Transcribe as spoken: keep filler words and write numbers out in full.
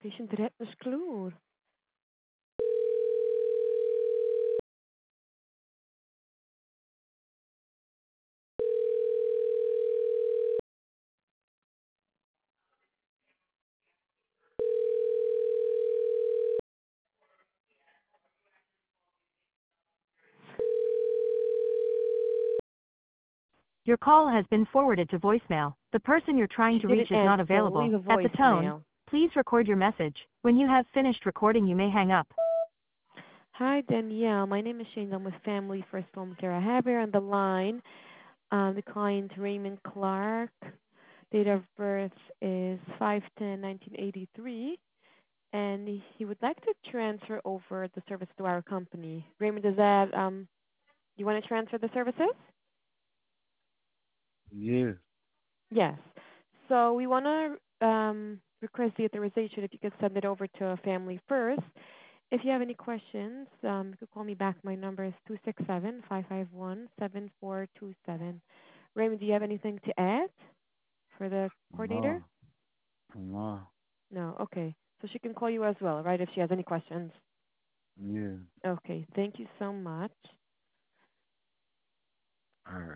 Patient direct na exclude. Your call has been forwarded to voicemail. The person you're trying She to reach didn't is not answer, so available. leave a At the tone, voicemail. please record your message. When you have finished recording, you may hang up. Hi, Danielle. My name is Shane. I'm with Family First Home Care. I have here on the line um, the client Raymond Clark. Date of birth is five ten nineteen eighty-three, and he would like to transfer over the service to our company. Raymond, does that, um, you want to transfer the services? Yeah. Yes. So we want to um, request the authorization if you could send it over to Family First. If you have any questions, um, you could call me back. My number is two six seven, five five one, seven four two seven. Raymond, do you have anything to add for the coordinator? No. No. No. Okay. So she can call you as well, right, if she has any questions. Yeah. Okay. Thank you so much. All right.